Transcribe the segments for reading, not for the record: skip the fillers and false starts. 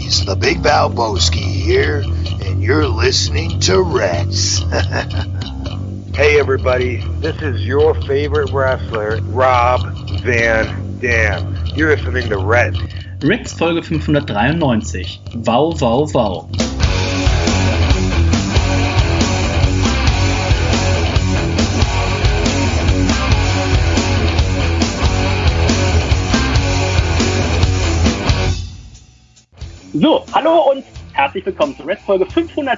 boys, the Big Valboski here, and you're listening to Reds. Hey everybody, this is your favorite wrestler, Rob Van Dam. You're listening to Reds. Reds Folge 593. Wow, wow, wow. So, hallo und herzlich willkommen zur Reds Folge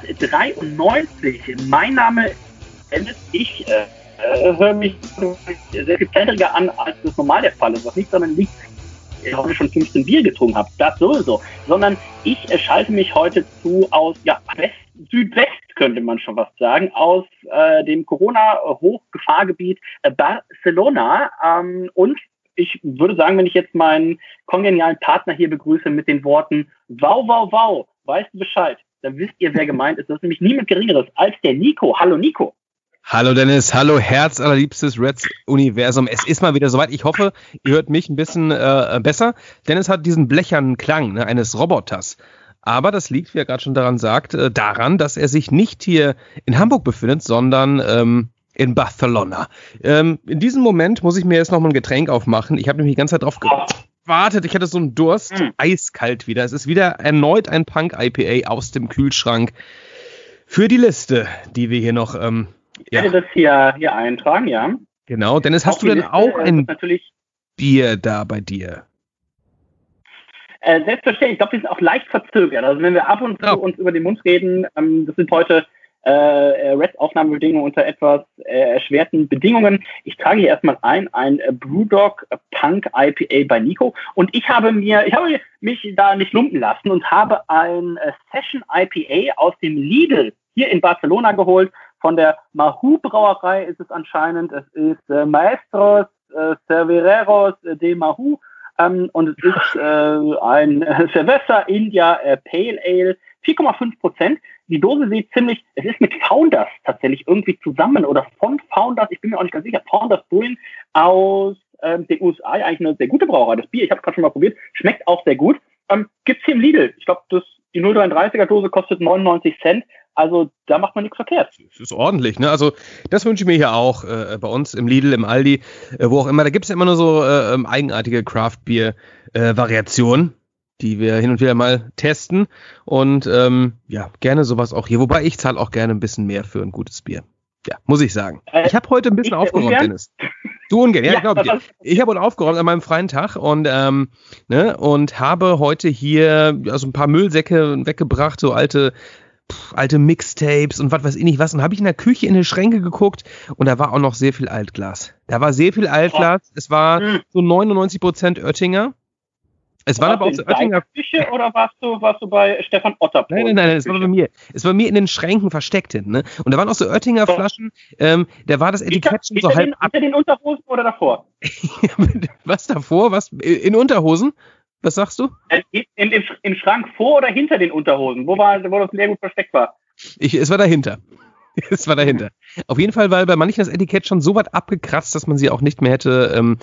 593. Mein Name ist Dennis. Ich höre mich sehr viel kälteriger an, als das normal der Fall ist. Was nicht daran liegt, ich heute schon 15 Bier getrunken habe, das sowieso. Sondern ich schalte mich heute aus Südwest, könnte man schon was sagen, aus dem Corona-Hochgefahrgebiet Barcelona. Und ich würde sagen, wenn ich jetzt meinen kongenialen Partner hier begrüße mit den Worten wow, wow, wow, weißt du Bescheid, dann wisst ihr, wer gemeint ist. Das ist nämlich niemand Geringeres als der Nico. Hallo Nico. Hallo Dennis, hallo herzallerliebstes Reds-Universum. Es ist mal wieder soweit. Ich hoffe, ihr hört mich ein bisschen besser. Dennis hat diesen blechernen Klang eines Roboters. Aber das liegt, wie er gerade schon daran sagt, daran, dass er sich nicht hier in Hamburg befindet, sondern in Barcelona. In diesem Moment muss ich mir jetzt noch mal ein Getränk aufmachen. Ich habe nämlich die ganze Zeit drauf gewartet. Ich hatte so einen Durst. Eiskalt wieder. Es ist wieder erneut ein Punk-IPA aus dem Kühlschrank für die Liste, die wir hier noch... ich werde das hier eintragen, ja. Genau. Dennis, hast du denn auch ein Bier da bei dir? Selbstverständlich. Ich glaube, die sind auch leicht verzögert. Also wenn wir ab und zu uns über den Mund reden, das sind heute Reds-Aufnahmebedingungen unter etwas erschwerten Bedingungen. Ich trage hier erstmal ein Brewdog Punk IPA bei Nico und ich habe mich da nicht lumpen lassen und habe ein Session IPA aus dem Lidl hier in Barcelona geholt. Von der Mahou Brauerei ist es anscheinend. Es ist Maestros Cerveceros de Mahou und es ist ein Cerveza India Pale Ale, 4,5%. Die Dose sieht es ist mit Founders tatsächlich irgendwie zusammen oder von Founders, ich bin mir auch nicht ganz sicher, Founders Brewing aus den USA, eigentlich eine sehr gute Brauerei. Das Bier, ich habe es gerade schon mal probiert, schmeckt auch sehr gut. Gibt's hier im Lidl. Ich glaube, die 0,33er Dose kostet 99 Cent. Also da macht man nichts verkehrt. Das ist ordentlich, ne? Also das wünsche ich mir hier auch bei uns im Lidl, im Aldi, wo auch immer. Da gibt es ja immer nur so eigenartige Craft-Bier-Variationen, die wir hin und wieder mal testen. Und gerne sowas auch hier. Wobei ich zahle auch gerne ein bisschen mehr für ein gutes Bier. Ja, muss ich sagen. Ich habe heute ein bisschen aufgeräumt, ungern? Dennis. Du ungern, ja, glaube ich. Ich habe heute aufgeräumt an meinem freien Tag und habe heute hier so ein paar Müllsäcke weggebracht, so alte Mixtapes und was weiß ich nicht was. Und habe ich in der Küche in die Schränke geguckt und da war auch noch sehr viel Altglas. Es war so 99% Oettinger. Es waren aber auch so Oettinger. Küche oder warst du bei Stefan Otter? Nein, es war bei mir. Es war bei mir in den Schränken versteckt hinten, ne? Und da waren auch so Oettinger Flaschen. Da war das Etikett schon so halb ab. Hinter den Unterhosen oder davor? Was davor? Was? In Unterhosen? Was sagst du? Im Schrank vor oder hinter den Unterhosen? Wo das sehr gut versteckt war? Es war dahinter. Auf jeden Fall, weil bei manchen das Etikett schon so weit abgekratzt, dass man sie auch nicht mehr hätte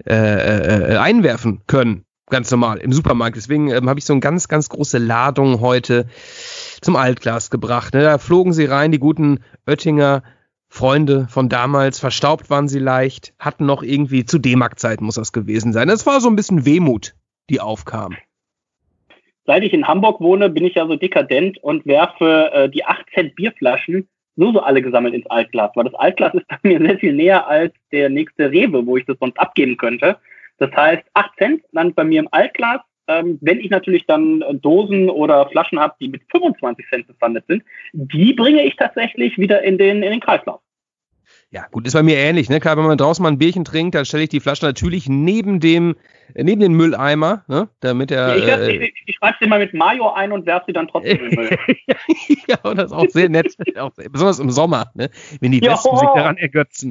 einwerfen können. Ganz normal im Supermarkt. Deswegen habe ich so eine ganz, ganz große Ladung heute zum Altglas gebracht. Ne? Da flogen sie rein, die guten Oettinger Freunde von damals. Verstaubt waren sie leicht, hatten noch irgendwie, zu D-Mark-Zeiten muss das gewesen sein. Das war so ein bisschen Wehmut, die aufkam. Seit ich in Hamburg wohne, bin ich ja so dekadent und werfe die 8 Cent Bierflaschen so alle gesammelt ins Altglas. Weil das Altglas ist bei mir sehr viel näher als der nächste Rewe, wo ich das sonst abgeben könnte. Das heißt, 8 Cent landet bei mir im Altglas. Wenn ich natürlich dann Dosen oder Flaschen habe, die mit 25 Cent befandet sind, die bringe ich tatsächlich wieder in den Kreislauf. Ja, gut, ist bei mir ähnlich, ne? Klar, wenn man draußen mal ein Bierchen trinkt, dann stelle ich die Flasche natürlich neben den Mülleimer, ne? Damit er. Ich schreibe sie mal mit Mayo ein und werfe sie dann trotzdem in den Müll. Ja, und das ist auch sehr nett, auch, besonders im Sommer, ne? Wenn die Wespen sich daran ergötzen.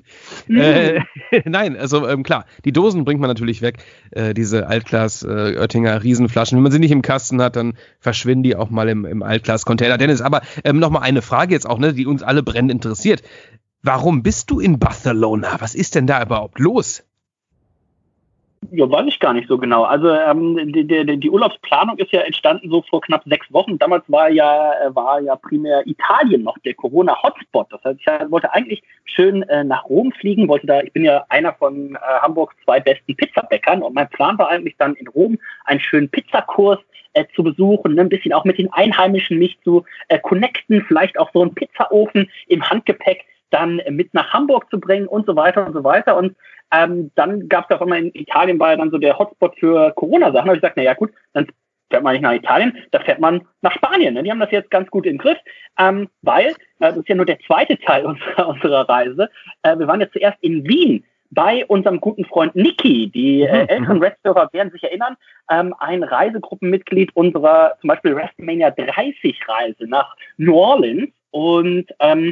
Nein, also klar, die Dosen bringt man natürlich weg, diese Altglas Oettinger Riesenflaschen. Wenn man sie nicht im Kasten hat, dann verschwinden die auch mal im Altglas-Container. Dennis, aber nochmal eine Frage jetzt auch, ne, die uns alle brennend interessiert. Warum bist du in Barcelona? Was ist denn da überhaupt los? Ja, weiß ich gar nicht so genau. Also die Urlaubsplanung ist ja entstanden so vor knapp 6 Wochen. Damals war ja primär Italien noch der Corona-Hotspot. Das heißt, ich wollte eigentlich schön nach Rom fliegen. Ich bin ja einer von Hamburgs 2 besten Pizzabäckern und mein Plan war eigentlich dann in Rom einen schönen Pizzakurs zu besuchen, ne? Ein bisschen auch mit den Einheimischen mich zu connecten, vielleicht auch so einen Pizzaofen im Handgepäck dann mit nach Hamburg zu bringen und so weiter und so weiter. Und dann gab es auch immer in Italien, war ja dann so der Hotspot für Corona-Sachen. Da habe ich gesagt, naja gut, dann fährt man nicht nach Italien, da fährt man nach Spanien. Ne? Die haben das jetzt ganz gut im Griff, weil, das ist ja nur der zweite Teil unserer Reise, wir waren ja zuerst in Wien bei unserem guten Freund Niki. Die älteren Red-Hörer werden sich erinnern, ein Reisegruppenmitglied unserer zum Beispiel WrestleMania 30 Reise nach New Orleans. Und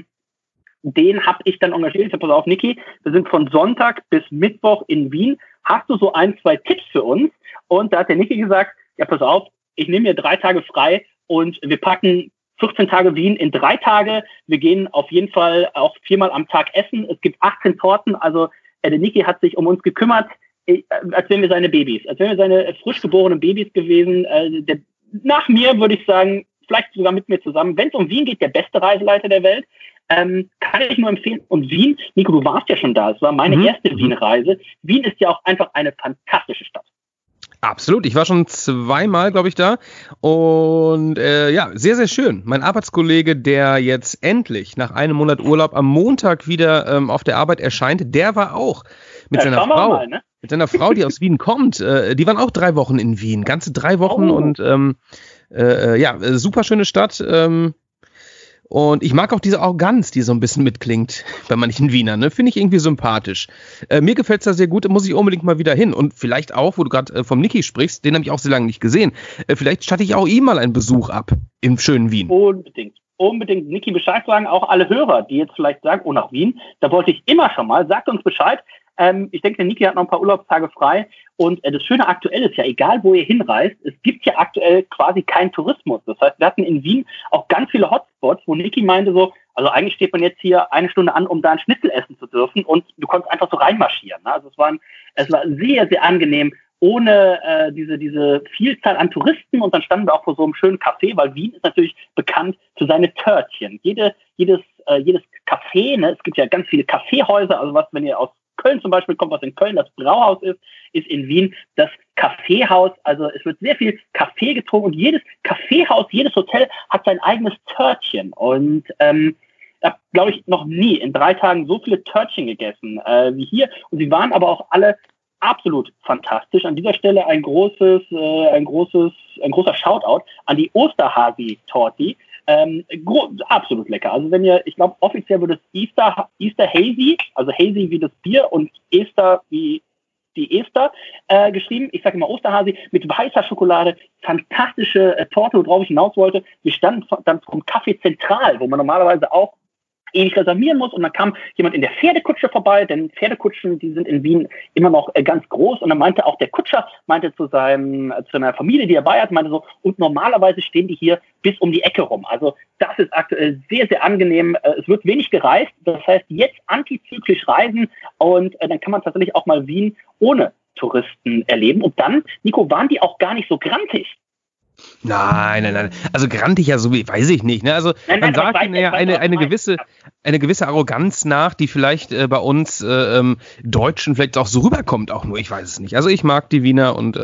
den habe ich dann engagiert. Ich habe, pass auf, Niki, wir sind von Sonntag bis Mittwoch in Wien. Hast du so 1, 2 Tipps für uns? Und da hat der Niki gesagt, ja, pass auf, ich nehme mir 3 Tage frei und wir packen 14 Tage Wien in 3 Tage. Wir gehen auf jeden Fall auch 4-mal am Tag essen. Es gibt 18 Torten. Also der Niki hat sich um uns gekümmert, als wären wir seine Babys, als wären wir seine frisch geborenen Babys gewesen. Nach mir würde ich sagen, vielleicht sogar mit mir zusammen. Wenn es um Wien geht, der beste Reiseleiter der Welt. Kann ich nur empfehlen. Und Wien, Nico, du warst ja schon da. Es war meine erste Wien-Reise. Wien ist ja auch einfach eine fantastische Stadt. Absolut. Ich war schon 2-mal, glaube ich, da. Und ja, sehr, sehr schön. Mein Arbeitskollege, der jetzt endlich nach einem Monat Urlaub am Montag wieder auf der Arbeit erscheint, der war auch mit seiner Frau. Mal, ne? Mit seiner Frau, die aus Wien kommt. Die waren auch 3 Wochen in Wien. Ganze 3 Wochen. Und ja, super schöne Stadt. Und ich mag auch diese Arroganz, die so ein bisschen mitklingt bei manchen Wienern, ne? Finde ich irgendwie sympathisch. Mir gefällt es da sehr gut, da muss ich unbedingt mal wieder hin. Und vielleicht auch, wo du gerade vom Niki sprichst, den habe ich auch sehr lange nicht gesehen. Vielleicht statte ich auch ihm mal einen Besuch ab im schönen Wien. Unbedingt Niki Bescheid sagen, auch alle Hörer, die jetzt vielleicht sagen, oh, nach Wien, da wollte ich immer schon mal, sagt uns Bescheid. Ich denke, der Niki hat noch ein paar Urlaubstage frei. Und das Schöne aktuell ist ja, egal wo ihr hinreist, es gibt ja aktuell quasi keinen Tourismus. Das heißt, wir hatten in Wien auch ganz viele Hotspots, wo Niki meinte so, also eigentlich steht man jetzt hier 1 Stunde an, um da ein Schnitzel essen zu dürfen und du konntest einfach so reinmarschieren. Ne? Also es war sehr, sehr angenehm, ohne diese Vielzahl an Touristen, und dann standen wir auch vor so einem schönen Café, weil Wien ist natürlich bekannt für seine Törtchen. Jedes Café, ne? Es gibt ja ganz viele Kaffeehäuser, also was, wenn ihr aus Köln zum Beispiel kommt, was in Köln das Brauhaus ist in Wien das Kaffeehaus. Also es wird sehr viel Kaffee getrunken und jedes Kaffeehaus, jedes Hotel hat sein eigenes Törtchen. Und ich habe, glaube ich, noch nie in 3 Tagen so viele Törtchen gegessen wie hier. Und sie waren aber auch alle absolut fantastisch. An dieser Stelle ein großer Shoutout an die Osterhasi-Torti. Absolut lecker. Also wenn ihr, ich glaube offiziell wird es Easter Hazy, also Hazy wie das Bier und Easter wie die Ester geschrieben. Ich sage immer Osterhasi mit weißer Schokolade, fantastische Torte, worauf ich hinaus wollte. Wir standen dann vom Café Zentral, wo man normalerweise auch ewig reservieren muss, und dann kam jemand in der Pferdekutsche vorbei, denn Pferdekutschen, die sind in Wien immer noch ganz groß, und dann meinte auch der Kutscher, zu seiner Familie, die er bei hat, meinte so, und normalerweise stehen die hier bis um die Ecke rum. Also das ist aktuell sehr, sehr angenehm. Es wird wenig gereist, das heißt jetzt antizyklisch reisen, und dann kann man tatsächlich auch mal Wien ohne Touristen erleben. Und dann, Nico, waren die auch gar nicht so grantig. Nein. Also grantig ja so wie, weiß ich nicht. Ne? Also man sagt ihnen ja eine gewisse Arroganz nach, die vielleicht bei uns Deutschen vielleicht auch so rüberkommt, auch nur. Ich weiß es nicht. Also ich mag die Wiener und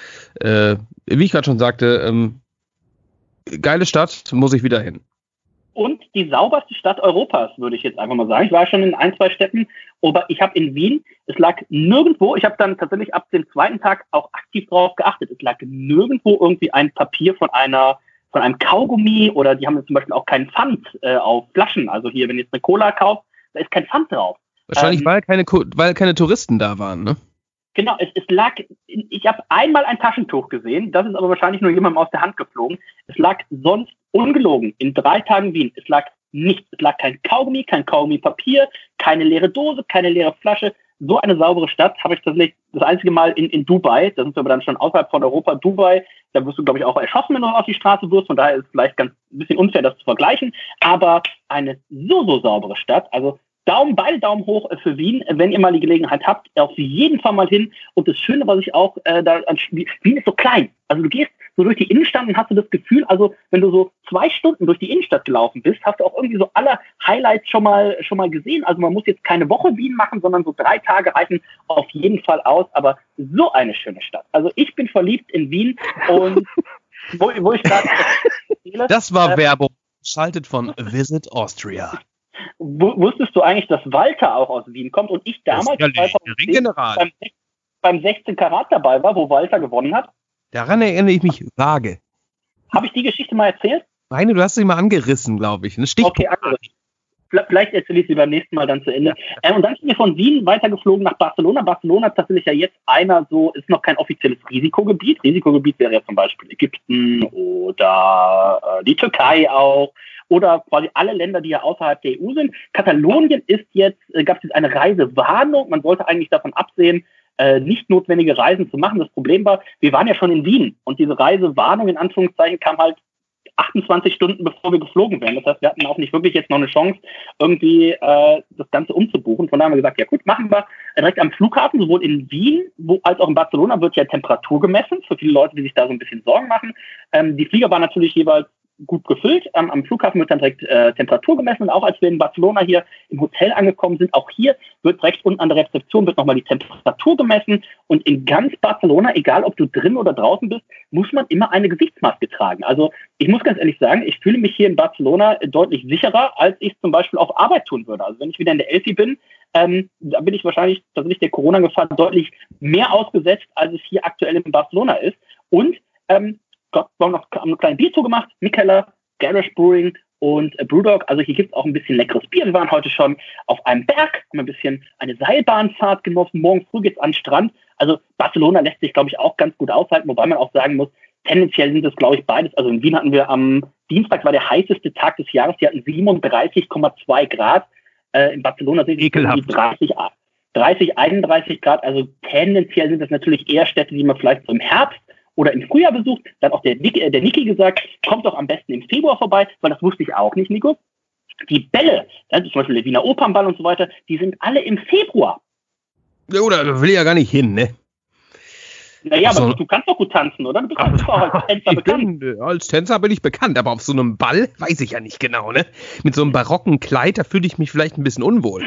wie ich gerade schon sagte, geile Stadt, muss ich wieder hin. Und die sauberste Stadt Europas, würde ich jetzt einfach mal sagen. Ich war schon in 1, 2 Städten, aber ich habe in Wien, es lag nirgendwo, ich habe dann tatsächlich ab dem 2. Tag auch aktiv drauf geachtet, es lag nirgendwo irgendwie ein Papier von einem Kaugummi, oder die haben zum Beispiel auch keinen Pfand auf Flaschen. Also hier, wenn ihr jetzt eine Cola kauft, da ist kein Pfand drauf. Wahrscheinlich, weil keine Touristen da waren, ne? Genau, es lag, ich habe einmal ein Taschentuch gesehen, das ist aber wahrscheinlich nur jemandem aus der Hand geflogen. Es lag sonst ungelogen in 3 Tagen Wien. Es lag nichts. Es lag kein Kaugummi-Papier, keine leere Dose, keine leere Flasche. So eine saubere Stadt habe ich tatsächlich das einzige Mal in Dubai. Da sind wir aber dann schon außerhalb von Europa. Dubai, da wirst du, glaube ich, auch erschossen, wenn du auf die Straße wirst. Von daher ist es vielleicht ein bisschen unfair, das zu vergleichen. Aber eine so saubere Stadt. Also beide Daumen hoch für Wien, wenn ihr mal die Gelegenheit habt, auf jeden Fall mal hin. Und das Schöne, was ich auch, Wien ist so klein. Also du gehst so durch die Innenstadt und hast du das Gefühl, also wenn du so 2 Stunden durch die Innenstadt gelaufen bist, hast du auch irgendwie so alle Highlights schon mal gesehen. Also man muss jetzt keine Woche Wien machen, sondern so 3 Tage reichen auf jeden Fall aus. Aber so eine schöne Stadt. Also ich bin verliebt in Wien und wo ich gerade das war Werbung. Schaltet von Visit Austria. Wusstest du eigentlich, dass Walter auch aus Wien kommt und ich damals beim 16 Karat dabei war, wo Walter gewonnen hat? Daran erinnere ich mich vage. Habe ich die Geschichte mal erzählt? Nein, du hast sie mal angerissen, glaube ich. Okay, angerissen. Vielleicht erzähle ich sie beim nächsten Mal dann zu Ende. Und dann sind wir von Wien weitergeflogen nach Barcelona. Barcelona ist tatsächlich ja jetzt ist noch kein offizielles Risikogebiet. Risikogebiet wäre ja zum Beispiel Ägypten oder die Türkei auch. Oder quasi alle Länder, die ja außerhalb der EU sind. Katalonien gab es jetzt eine Reisewarnung. Man sollte eigentlich davon absehen, nicht notwendige Reisen zu machen. Das Problem war, wir waren ja schon in Wien und diese Reisewarnung in Anführungszeichen kam halt 28 Stunden bevor wir geflogen wären. Das heißt, wir hatten auch nicht wirklich jetzt noch eine Chance, irgendwie das Ganze umzubuchen. Von daher haben wir gesagt, ja gut, machen wir direkt am Flughafen, sowohl in Wien als auch in Barcelona wird ja Temperatur gemessen, für viele Leute, die sich da so ein bisschen Sorgen machen. Die Flieger waren natürlich jeweils gut gefüllt. Am Flughafen wird dann direkt Temperatur gemessen und auch als wir in Barcelona hier im Hotel angekommen sind, auch hier wird rechts unten an der Rezeption wird nochmal die Temperatur gemessen und in ganz Barcelona, egal ob du drin oder draußen bist, muss man immer eine Gesichtsmaske tragen. Also ich muss ganz ehrlich sagen, ich fühle mich hier in Barcelona deutlich sicherer, als ich zum Beispiel auf Arbeit tun würde. Also wenn ich wieder in der Elfi bin, da bin ich wahrscheinlich tatsächlich der Corona-Gefahr deutlich mehr ausgesetzt, als es hier aktuell in Barcelona ist. Und wir haben noch eine kleine Biertour gemacht, Mikkeller, Garage Brewing und Brewdog. Also hier gibt es auch ein bisschen leckeres Bier. Wir waren heute schon auf einem Berg, haben ein bisschen eine Seilbahnfahrt genossen. Morgen früh geht's an den Strand. Also Barcelona lässt sich, glaube ich, auch ganz gut aushalten, wobei man auch sagen muss, tendenziell sind es, glaube ich, beides. Also in Wien hatten wir am Dienstag war der heißeste Tag des Jahres. Die hatten 37,2 Grad. In Barcelona sind es 30, 31 Grad. Also tendenziell sind das natürlich eher Städte, die man vielleicht so im Herbst oder im Frühjahr besucht. Dann auch der Niki gesagt, kommt doch am besten im Februar vorbei, weil das wusste ich auch nicht, Nico. Die Bälle, zum Beispiel der Wiener Opernball und so weiter, die sind alle im Februar. Ja, oder will ja gar nicht hin, ne? Naja, aber du kannst doch gut tanzen, oder? Du bist doch auch als Tänzer bekannt. Als Tänzer bin ich bekannt, aber auf so einem Ball weiß ich ja nicht genau, ne? Mit so einem barocken Kleid, da fühle ich mich vielleicht ein bisschen unwohl.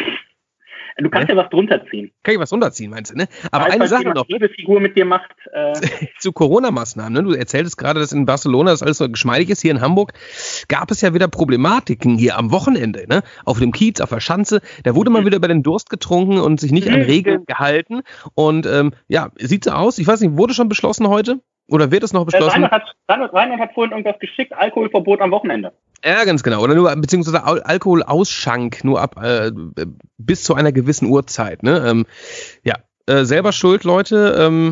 Du kannst ja was drunter ziehen. Kann ich was runterziehen, meinst du, ne? Aber eine Sache noch. Jede Figur mit dir macht. Zu Corona-Maßnahmen, ne? Du erzähltest gerade, dass in Barcelona das alles so geschmeidig ist. Hier in Hamburg gab es ja wieder Problematiken hier am Wochenende, ne? Auf dem Kiez, auf der Schanze. Da wurde mal wieder über den Durst getrunken und sich nicht an Regeln gehalten. Und sieht so aus. Ich weiß nicht, wurde schon beschlossen heute? Oder wird es noch beschlossen? Reinhard hat vorhin irgendwas geschickt, Alkoholverbot am Wochenende. Ja, ganz genau. Oder nur, beziehungsweise Alkoholausschank nur ab bis zu einer gewissen Uhrzeit. Ne? Selber schuld, Leute.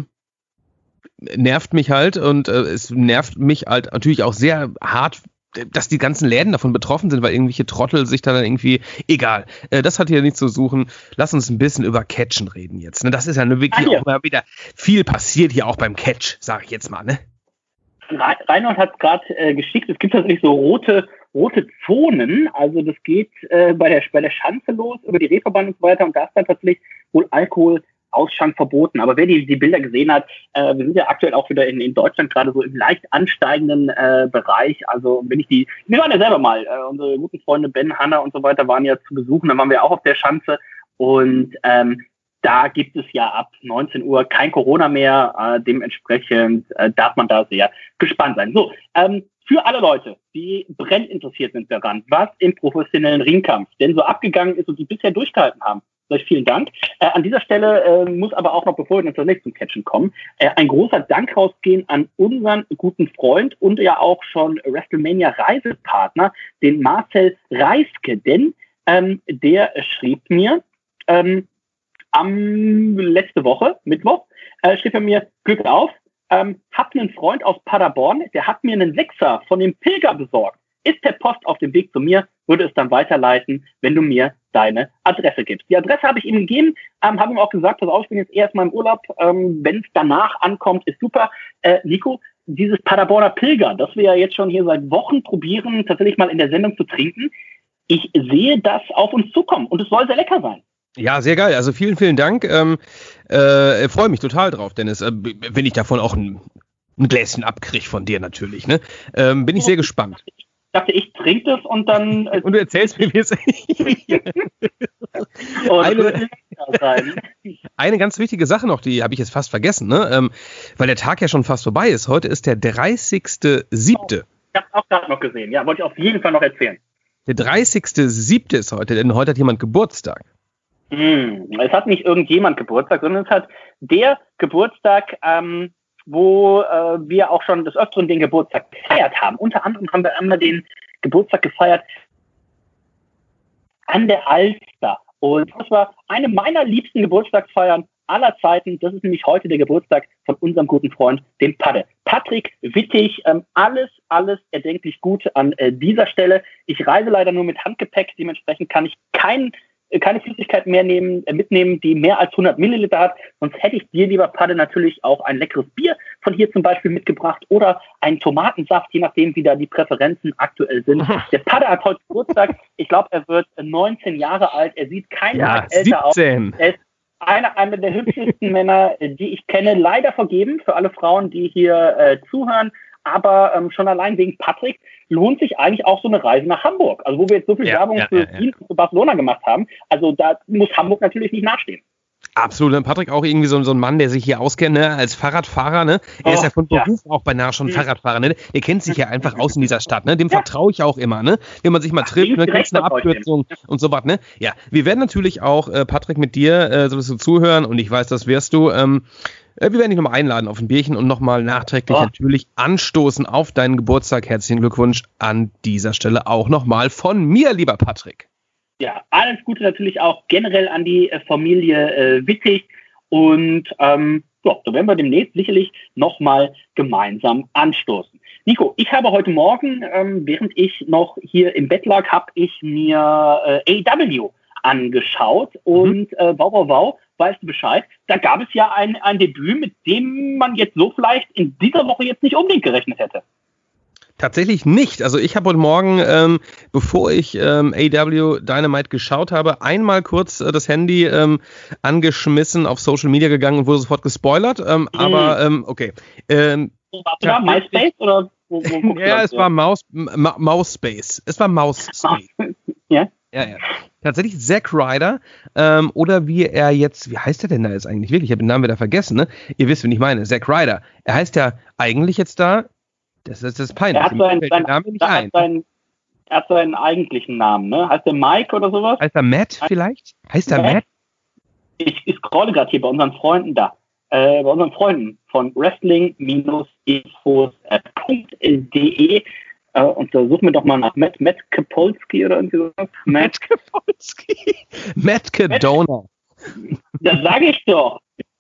Nervt mich halt und es nervt mich halt natürlich auch sehr hart, dass die ganzen Läden davon betroffen sind, weil irgendwelche Trottel sich da dann irgendwie, egal, das hat hier nichts zu suchen. Lass uns ein bisschen über Catchen reden jetzt. Ne? Das ist ja wirklich auch mal wieder viel passiert hier auch beim Catch, sag ich jetzt mal, ne? Reinhold hat gerade geschickt, es gibt tatsächlich so rote Zonen, also das geht bei der Schanze los, über die Reeperbahn und so weiter und da ist dann tatsächlich wohl Alkoholausschank verboten. Aber wer die Bilder gesehen hat, wir sind ja aktuell auch wieder in Deutschland gerade so im leicht ansteigenden Bereich. Also wir waren ja selber mal, unsere guten Freunde Ben, Hanna und so weiter waren ja zu besuchen, dann waren wir auch auf der Schanze und da gibt es ja ab 19 Uhr kein Corona mehr. Dementsprechend darf man da sehr gespannt sein. So, für alle Leute, die brennend interessiert sind daran, was im professionellen Ringkampf denn so abgegangen ist und die bisher durchgehalten haben, sage ich vielen Dank. An dieser Stelle muss aber auch noch, bevor wir natürlich zum Catchen kommen, ein großer Dank rausgehen an unseren guten Freund und ja auch schon WrestleMania-Reisepartner, den Marcel Reiske. Denn der schrieb mir, letzte Woche, Mittwoch, schrieb er mir, Glück auf, hab einen Freund aus Paderborn, der hat mir einen 6er von dem Pilger besorgt. Ist per Post auf dem Weg zu mir, würde es dann weiterleiten, wenn du mir deine Adresse gibst. Die Adresse habe ich ihm gegeben, habe ihm auch gesagt, pass auf, ich bin jetzt erstmal im Urlaub, wenn es danach ankommt, ist super. Nico, dieses Paderborner Pilger, das wir ja jetzt schon hier seit Wochen probieren, tatsächlich mal in der Sendung zu trinken, ich sehe das auf uns zukommen und es soll sehr lecker sein. Ja, sehr geil. Also vielen, vielen Dank. Freue mich total drauf, Dennis. Wenn ich davon auch ein Gläschen abkriege von dir natürlich. Ne? Bin ich sehr gespannt. Ich dachte, ich trinke das und dann... und du erzählst mir, wie es Eine ganz wichtige Sache noch, die habe ich jetzt fast vergessen, ne? Weil der Tag ja schon fast vorbei ist. Heute ist der 30.07. Ich habe es auch gerade noch gesehen. Ja, wollte ich auf jeden Fall noch erzählen. Der 30.07. ist heute, denn heute hat jemand Geburtstag. Es hat nicht irgendjemand Geburtstag, sondern es hat der Geburtstag, wo wir auch schon des Öfteren den Geburtstag gefeiert haben. Unter anderem haben wir einmal den Geburtstag gefeiert an der Alster. Und das war eine meiner liebsten Geburtstagsfeiern aller Zeiten. Das ist nämlich heute der Geburtstag von unserem guten Freund, dem Padde. Patrick Wittig, alles erdenklich Gute an dieser Stelle. Ich reise leider nur mit Handgepäck, dementsprechend kann ich keine Flüssigkeit mehr mitnehmen, die mehr als 100 Milliliter hat. Sonst hätte ich dir, lieber Padde, natürlich auch ein leckeres Bier von hier zum Beispiel mitgebracht oder einen Tomatensaft, je nachdem, wie da die Präferenzen aktuell sind. Der Padde hat heute Geburtstag. Ich glaube, er wird 19 Jahre alt. Er sieht keinen Tag älter aus. Er ist einer der hübschesten Männer, die ich kenne. Leider vergeben für alle Frauen, die hier zuhören. Aber schon allein wegen Patrick lohnt sich eigentlich auch so eine Reise nach Hamburg. Also wo wir jetzt so viel Werbung für ihn und für Barcelona gemacht haben. Also da muss Hamburg natürlich nicht nachstehen. Absolut. Und Patrick auch irgendwie so ein Mann, der sich hier auskennt, ne? Als Fahrradfahrer. Ne? Er ist ja von Beruf auch beinahe schon Fahrradfahrer. Ne? Der kennt sich ja einfach aus in dieser Stadt. Ne? Dem vertraue ich auch immer. Ne? Wenn man sich mal trifft, ne? Kriegst eine Abkürzung und so was. Ne? Ja, wir werden natürlich auch, Patrick, mit dir so zuhören. Und ich weiß, das wirst du. Wir werden dich nochmal einladen auf ein Bierchen und nochmal nachträglich natürlich anstoßen auf deinen Geburtstag. Herzlichen Glückwunsch an dieser Stelle auch nochmal von mir, lieber Patrick. Ja, alles Gute natürlich auch generell an die Familie Wittig. Und da werden wir demnächst sicherlich nochmal gemeinsam anstoßen. Nico, ich habe heute Morgen, während ich noch hier im Bett lag, habe ich mir AEW angeschaut und wow, weißt du Bescheid, da gab es ja ein Debüt, mit dem man jetzt so vielleicht in dieser Woche jetzt nicht unbedingt gerechnet hätte. Tatsächlich nicht. Also ich habe heute Morgen, bevor ich AEW Dynamite geschaut habe, einmal kurz das Handy angeschmissen, auf Social Media gegangen und wurde sofort gespoilert. Aber okay. War da MySpace oder wo ja, es war Mousepace. Es war Mousepace. Ja. Ja. Tatsächlich Zack Ryder, oder wie er jetzt, wie heißt er denn da jetzt eigentlich wirklich? Ich habe den Namen wieder vergessen, ne? Ihr wisst, wen ich meine, Zack Ryder. Er heißt ja eigentlich jetzt da, das ist peinlich. Er hat seinen eigentlichen Namen, ne? Heißt der Mike oder sowas? Heißt er Matt vielleicht? Heißt er Matt? Ich scrolle gerade hier bei unseren Freunden bei unseren Freunden von wrestling-infos.de und da suchen wir doch mal nach Matt Kapolsky oder irgendwie sowas. Matt Kapolsky. Matt Cadona. Das sage ich doch.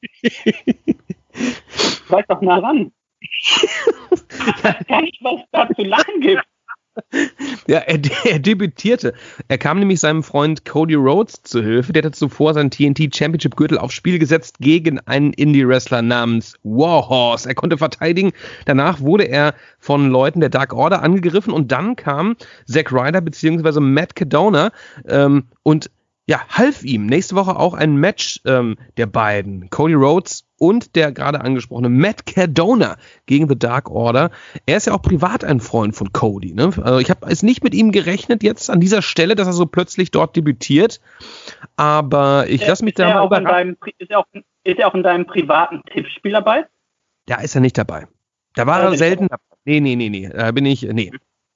Weiß doch nah ran. Ich weiß gar nicht, was es da zu lachen gibt. Ja, er debütierte. Er kam nämlich seinem Freund Cody Rhodes zu Hilfe. Der hatte zuvor seinen TNT Championship Gürtel aufs Spiel gesetzt gegen einen Indie-Wrestler namens Warhorse. Er konnte verteidigen. Danach wurde er von Leuten der Dark Order angegriffen und dann kam Zack Ryder bzw. Matt Cadona und half ihm. Nächste Woche auch ein Match der beiden. Cody Rhodes und der gerade angesprochene Matt Cadona gegen The Dark Order. Er ist ja auch privat ein Freund von Cody. Ne? Also ich habe es nicht mit ihm gerechnet jetzt an dieser Stelle, dass er so plötzlich dort debütiert. Aber ich lasse mich da mal überraschen. Ist er auch in deinem privaten Tippspiel dabei? Da ist er nicht dabei. Da war er selten dabei. Nee. Da bin ich, nee.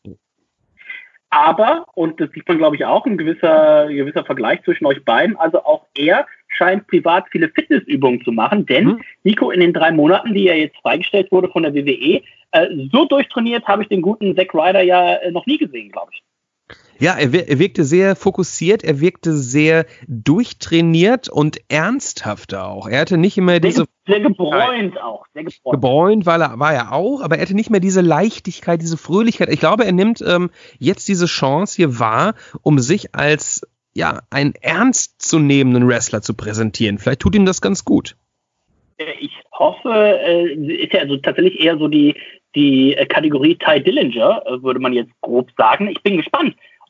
Aber, und das sieht man, glaube ich, auch, ein gewisser Vergleich zwischen euch beiden, also auch er scheint privat viele Fitnessübungen zu machen, denn Nico, in den 3 Monaten, die er jetzt freigestellt wurde von der WWE, so durchtrainiert habe ich den guten Zack Ryder ja noch nie gesehen, glaube ich. Ja, er wirkte sehr fokussiert, er wirkte sehr durchtrainiert und ernsthafter auch. Er hatte nicht immer diese... Sehr gebräunt auch. Gebräunt war er auch, aber er hatte nicht mehr diese Leichtigkeit, diese Fröhlichkeit. Ich glaube, er nimmt jetzt diese Chance hier wahr, um sich als einen ernstzunehmenden Wrestler zu präsentieren. Vielleicht tut ihm das ganz gut. Ich hoffe, ist ja also tatsächlich eher so die Kategorie Ty Dillinger, würde man jetzt grob sagen. Ich bin gespannt,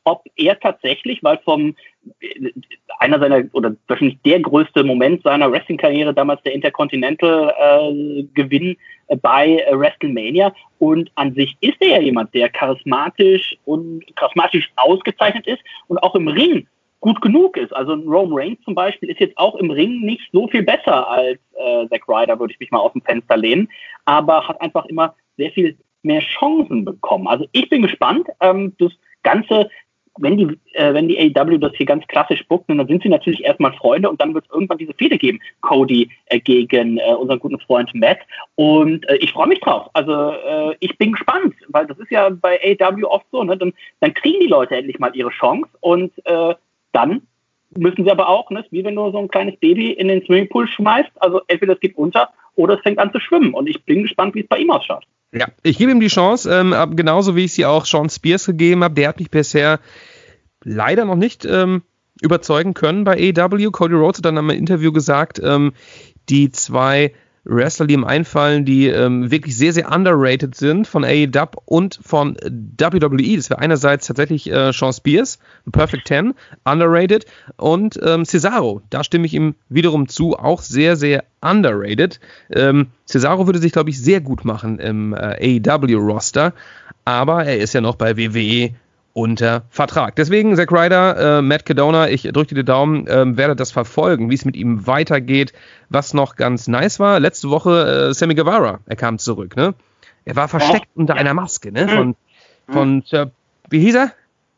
ob er tatsächlich, weil einer seiner, oder wahrscheinlich der größte Moment seiner Wrestling-Karriere, damals der Intercontinental-Gewinn bei WrestleMania, und an sich ist er ja jemand, der charismatisch ausgezeichnet ist und auch im Ring gut genug ist. Also Roman Reigns zum Beispiel ist jetzt auch im Ring nicht so viel besser als Zack Ryder, würde ich mich mal aus dem Fenster lehnen, aber hat einfach immer sehr viel mehr Chancen bekommen. Also ich bin gespannt. Das Ganze, wenn die AEW das hier ganz klassisch bookt, dann sind sie natürlich erstmal Freunde und dann wird es irgendwann diese Fehde geben, Cody gegen unseren guten Freund Matt, und ich freue mich drauf. Also ich bin gespannt, weil das ist ja bei AEW oft so, ne? Dann kriegen die Leute endlich mal ihre Chance und dann müssen sie aber auch, ne, wie wenn du so ein kleines Baby in den Swimmingpool schmeißt, also entweder es geht unter oder es fängt an zu schwimmen, und ich bin gespannt, wie es bei ihm ausschaut. Ja, ich gebe ihm die Chance, genauso wie ich sie auch Sean Spears gegeben habe. Der hat mich bisher leider noch nicht überzeugen können bei AEW. Cody Rhodes hat dann im Interview gesagt, die zwei Wrestler, die ihm einfallen, die wirklich sehr, sehr underrated sind von AEW und von WWE. Das wäre einerseits tatsächlich Sean Spears, The Perfect 10, underrated, und Cesaro. Da stimme ich ihm wiederum zu, auch sehr, sehr underrated. Cesaro würde sich, glaube ich, sehr gut machen im AEW-Roster, aber er ist ja noch bei WWE unter Vertrag. Deswegen, Zack Ryder, Matt Cardona, ich drücke dir die Daumen, werde das verfolgen, wie es mit ihm weitergeht. Was noch ganz nice war, letzte Woche Sammy Guevara, er kam zurück, ne? Er war versteckt unter einer Maske, ne? Von wie hieß er?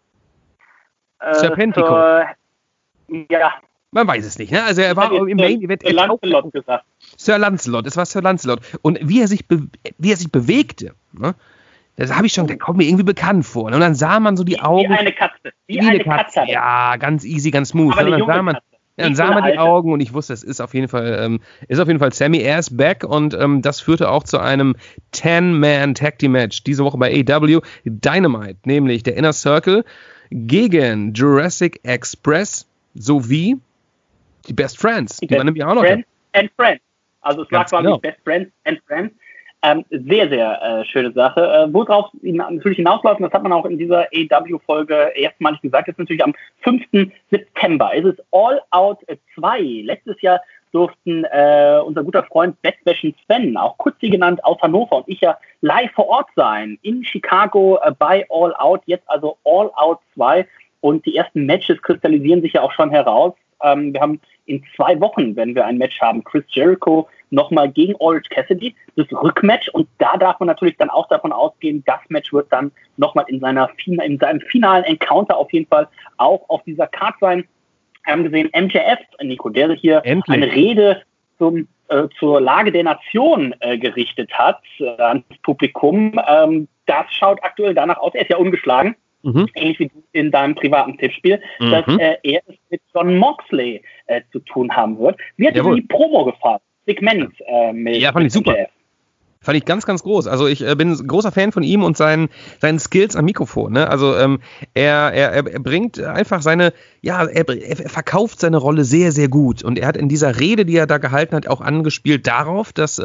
Serpentico. Ja. Man weiß es nicht, ne? Also er war im Main Event. Sir Lancelot, es war Sir Lancelot. Und wie er sich bewegte, ne? Das habe ich schon, der kommt mir irgendwie bekannt vor. Und dann sah man so die Augen. Wie eine Katze. Wie eine Katze. Ja, ganz easy, ganz smooth. Aber dann sah man die Augen und ich wusste, es ist auf jeden Fall Sammy. Er ist back, und das führte auch zu einem 10-Man-Tag-Team-Match diese Woche bei AEW Dynamite, nämlich der Inner Circle gegen Jurassic Express sowie die Best Friends. Die waren nämlich auch noch. Friends and Friends. Also es war quasi Best Friends and Friends. Sehr, sehr schöne Sache. Worauf natürlich hinauslaufen, das hat man auch in dieser AEW-Folge erstmalig gesagt, ist natürlich am 5. September. Es ist All Out 2. Letztes Jahr durften unser guter Freund Bettwäschen Sven, auch Kutzi genannt, aus Hannover, und ich ja live vor Ort sein in Chicago bei All Out. Jetzt also All Out 2, und die ersten Matches kristallisieren sich ja auch schon heraus. Wir haben in 2 Wochen, wenn wir ein Match haben, Chris Jericho nochmal gegen Orange Cassidy, das Rückmatch, und da darf man natürlich dann auch davon ausgehen, das Match wird dann nochmal in seinem finalen Encounter auf jeden Fall auch auf dieser Card sein. Wir haben gesehen, MJF, Nico, der sich hier eine Rede zur Lage der Nation gerichtet hat ans Publikum. Das schaut aktuell danach aus, er ist ja ungeschlagen. Ähnlich wie du in deinem privaten Tippspiel, dass er es mit Jon Moxley zu tun haben wird. Wie hat dir die Promo gefallen? Segment mit ja, fand ich super. MJF. Fand ich ganz, ganz groß. Also ich bin ein großer Fan von ihm und seinen Skills am Mikrofon. Ne? Also er bringt einfach er verkauft seine Rolle sehr, sehr gut. Und er hat in dieser Rede, die er da gehalten hat, auch angespielt darauf, dass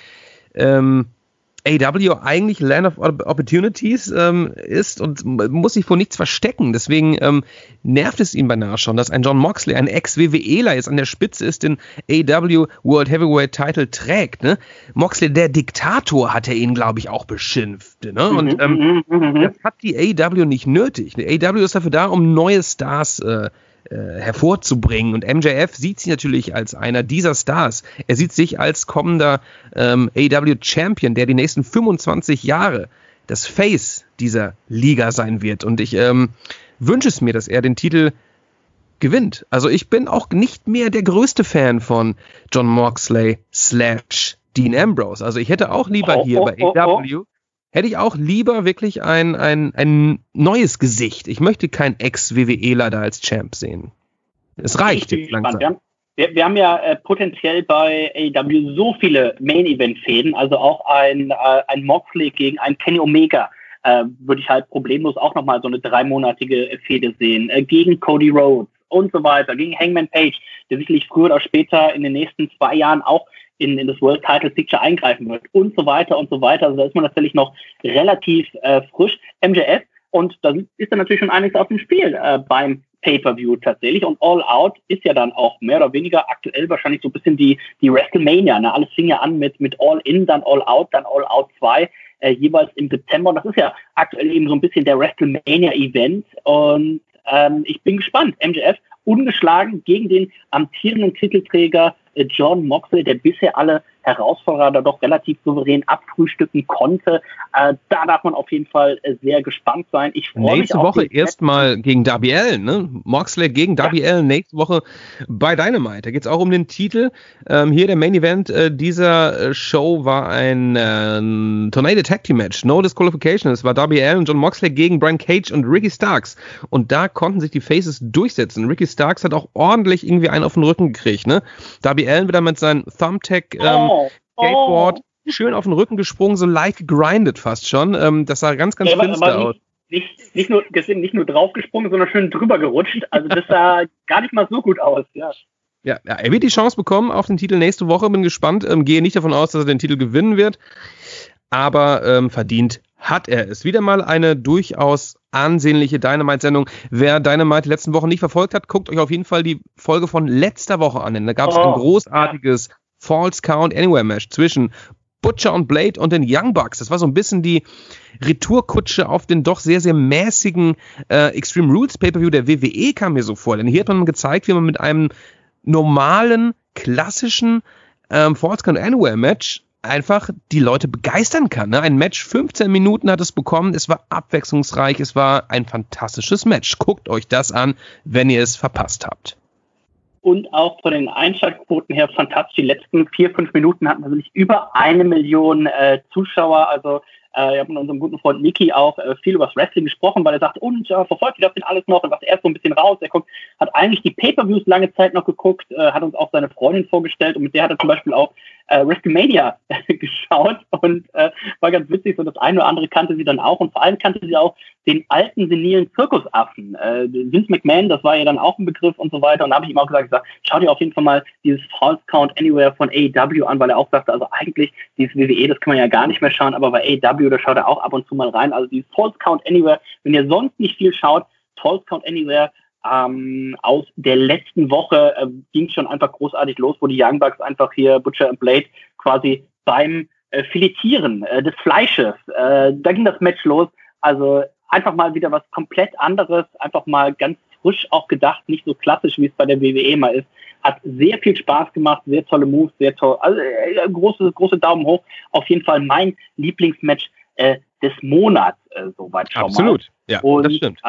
AEW eigentlich Land of Opportunities ist und muss sich vor nichts verstecken. Deswegen nervt es ihn beinahe schon, dass ein Jon Moxley, ein Ex-WWEler jetzt an der Spitze ist, den AEW World Heavyweight Title trägt. Ne? Moxley, der Diktator, hat er ihn, glaube ich, auch beschimpft. Ne? Und das hat die AEW nicht nötig. Die AEW ist dafür da, um neue Stars hervorzubringen. Und MJF sieht sich natürlich als einer dieser Stars. Er sieht sich als kommender AEW-Champion, der die nächsten 25 Jahre das Face dieser Liga sein wird. Und ich wünsche es mir, dass er den Titel gewinnt. Also ich bin auch nicht mehr der größte Fan von Jon Moxley / Dean Ambrose. Also ich hätte auch lieber bei AEW hätte ich auch lieber wirklich ein neues Gesicht. Ich möchte kein Ex-WWEler da als Champ sehen. Es reicht jetzt langsam. Wir haben ja potenziell bei AEW so viele Main-Event-Fäden, also auch ein Moxley gegen ein Kenny Omega, würde ich halt problemlos auch nochmal so eine 3-monatige Fäde sehen, gegen Cody Rhodes und so weiter, gegen Hangman Page, der sicherlich früher oder später in den nächsten 2 Jahren auch in das World Title Picture eingreifen wird und so weiter und so weiter. Also da ist man natürlich noch relativ frisch. MJF Und da ist dann natürlich schon einiges auf dem Spiel beim Pay-Per-View tatsächlich. Und All Out ist ja dann auch mehr oder weniger aktuell wahrscheinlich so ein bisschen die WrestleMania. Ne? Alles fing ja an mit All In, dann All Out, dann All Out 2, jeweils im Dezember. Und das ist ja aktuell eben so ein bisschen der WrestleMania-Event. Und ich bin gespannt. MJF ungeschlagen gegen den amtierenden Titelträger Jon Moxley, der bisher alle Herausforderer doch relativ souverän abfrühstücken konnte. Da darf man auf jeden Fall sehr gespannt sein. Ich freue mich nächste Woche erstmal gegen Darby Allin, ne? Moxley gegen Darby Allin nächste Woche bei Dynamite. Da geht es auch um den Titel. Hier der Main Event dieser Show war ein Tornado Tag Team Match. No Disqualification. Es war Darby Allin und Jon Moxley gegen Brian Cage und Ricky Starks. Und da konnten sich die Faces durchsetzen. Ricky Starks hat auch ordentlich irgendwie einen auf den Rücken gekriegt, ne? Darby Allin wieder mit seinem Thumbtack Skateboard schön auf den Rücken gesprungen, so leicht gegrindet fast schon. Das sah ganz, ganz finster aus. Nicht nur draufgesprungen, sondern schön drüber gerutscht. Also das sah gar nicht mal so gut aus, ja. Ja, er wird die Chance bekommen auf den Titel nächste Woche, bin gespannt. Gehe nicht davon aus, dass er den Titel gewinnen wird, aber verdient hat er es. Wieder mal eine durchaus ansehnliche Dynamite-Sendung. Wer Dynamite die letzten Wochen nicht verfolgt hat, guckt euch auf jeden Fall die Folge von letzter Woche an, denn da gab es ein großartiges Falls Count Anywhere Match zwischen Butcher und Blade und den Young Bucks. Das war so ein bisschen die Retourkutsche auf den doch sehr, sehr mäßigen Extreme Rules Pay-Per-View der WWE, kam mir so vor. Denn hier hat man gezeigt, wie man mit einem normalen, klassischen Falls Count Anywhere Match einfach die Leute begeistern kann. Ne? Ein Match, 15 Minuten hat es bekommen, es war abwechslungsreich, es war ein fantastisches Match. Guckt euch das an, wenn ihr es verpasst habt. Und auch von den Einschaltquoten her fantastisch. Die letzten 4-5 Minuten hatten wir wirklich über 1 Million Zuschauer. Also ich habe mit unserem guten Freund Niki auch viel über das Wrestling gesprochen, weil er sagt, verfolgt ihr das denn alles noch? Und was er so ein bisschen raus. Er guckt, hat eigentlich die Pay-Per-Views lange Zeit noch geguckt, hat uns auch seine Freundin vorgestellt und mit der hat er zum Beispiel auch WrestleMania geschaut und war ganz witzig, so das eine oder andere kannte sie dann auch und vor allem kannte sie auch den alten, senilen Zirkusaffen. Vince McMahon, das war ja dann auch ein Begriff und so weiter und da habe ich ihm auch gesagt, schau dir auf jeden Fall mal dieses Falls Count Anywhere von AEW an, weil er auch sagte, also eigentlich dieses WWE, das kann man ja gar nicht mehr schauen, aber bei AEW, da schaut er auch ab und zu mal rein. Also dieses Falls Count Anywhere, wenn ihr sonst nicht viel schaut, Falls Count Anywhere aus der letzten Woche ging schon einfach großartig los, wo die Young Bucks einfach hier Butcher und Blade quasi beim Filetieren des Fleisches, da ging das Match los. Also einfach mal wieder was komplett anderes, einfach mal ganz frisch auch gedacht, nicht so klassisch, wie es bei der WWE mal ist. Hat sehr viel Spaß gemacht, sehr tolle Moves, sehr toll. Also große Daumen hoch. Auf jeden Fall mein Lieblingsmatch des Monats, soweit schon mal. Absolut, ja, und, das stimmt.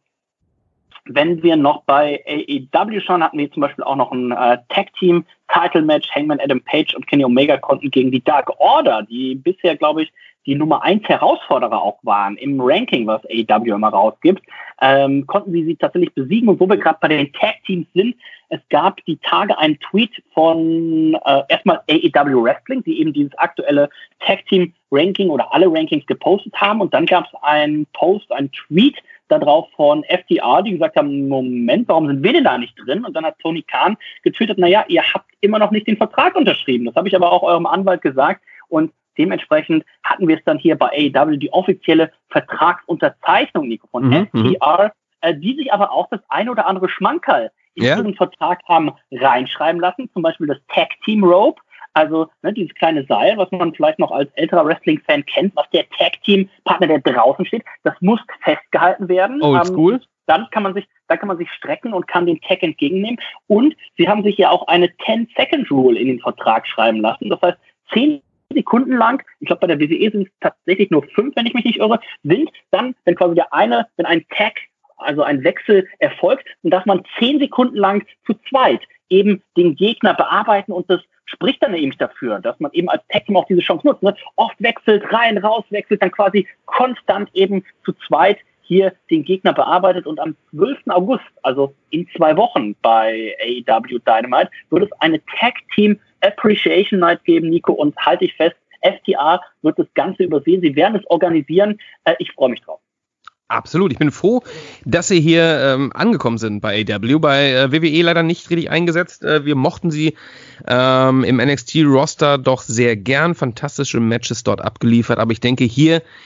Wenn wir noch bei AEW schauen, hatten wir zum Beispiel auch noch ein Tag-Team-Title-Match. Hangman Adam Page und Kenny Omega konnten gegen die Dark Order, die bisher, glaube ich, die Nummer 1 Herausforderer auch waren im Ranking, was AEW immer rausgibt, konnten sie tatsächlich besiegen. Und wo wir gerade bei den Tag-Teams sind, es gab die Tage einen Tweet von erstmal AEW Wrestling, die eben dieses aktuelle Tag-Team-Ranking oder alle Rankings gepostet haben. Und dann gab es einen Post, einen Tweet darauf von FTR, die gesagt haben, Moment, warum sind wir denn da nicht drin? Und dann hat Tony Khan getwittert, naja, ihr habt immer noch nicht den Vertrag unterschrieben. Das habe ich aber auch eurem Anwalt gesagt. Und dementsprechend hatten wir es dann hier bei AEW, die offizielle Vertragsunterzeichnung, Nico, von FTR, die sich aber auch das eine oder andere Schmankerl in ihren Vertrag haben reinschreiben lassen, zum Beispiel das Tag Team Rope, also dieses kleine Seil, was man vielleicht noch als älterer Wrestling-Fan kennt, was der Tag-Team-Partner, der draußen steht, das muss festgehalten werden. Oldschool. Dann kann man sich strecken und kann den Tag entgegennehmen. Und sie haben sich ja auch eine 10-Second-Rule in den Vertrag schreiben lassen. Das heißt, 10 Sekunden lang, ich glaube bei der WWE sind es tatsächlich nur 5, wenn ich mich nicht irre, sind dann, wenn quasi wenn ein Tag, also ein Wechsel erfolgt, dann darf man 10 Sekunden lang zu zweit eben den Gegner bearbeiten und das spricht dann eben dafür, dass man eben als Tag-Team auch diese Chance nutzt. Ne? Oft wechselt, rein, raus, wechselt, dann quasi konstant eben zu zweit hier den Gegner bearbeitet und am 12. August, also in 2 Wochen bei AEW Dynamite, wird es eine Tag-Team Appreciation Night geben, Nico, und halte ich fest, FTR wird das Ganze übersehen, sie werden es organisieren, ich freue mich drauf. Absolut. Ich bin froh, dass sie hier angekommen sind bei AEW. Bei WWE leider nicht richtig eingesetzt. Wir mochten sie im NXT-Roster doch sehr gern. Fantastische Matches dort abgeliefert. Aber ich denke, hier